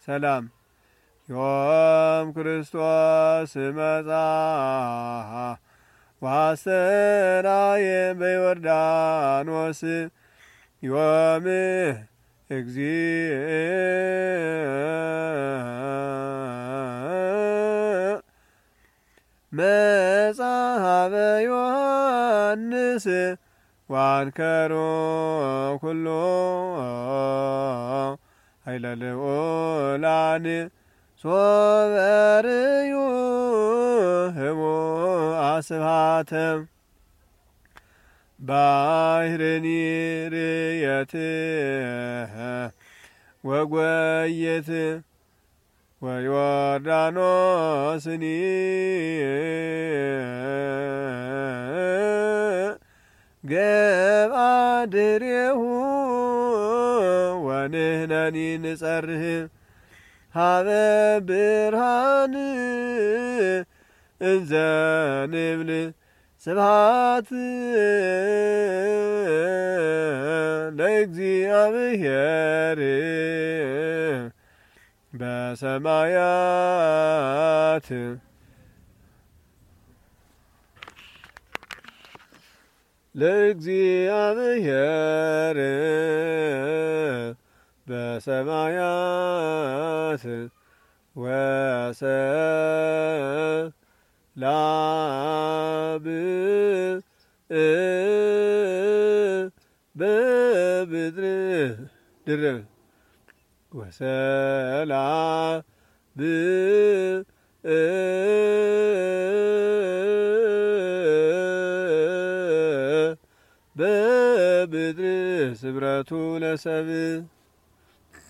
ሰላም ዮም ክርስቶስ መጻ ዋሰራየ በዮርዳኖስ ዮም እግዚእ መጻ በዮሐንስ ዋንከሮ ኩሎ ኃይለ ልዑላን ሶበርዩ ህቡአ ስብሐተ ባሕርኒ ርየት ወጐየት ወዮርዳኖስኒ ገብአ ድሬሁ ወንሕነኒ ንጸርህ ሀበ ብርሃን እንዘ ንብል ስብሐት ለእግዚአብሔር በሰማያት ለእግዚአብሔር በሰማያት ወሰላም በምድር ድርብ ወሰላም በምድር ስምረቱ ለሰብእ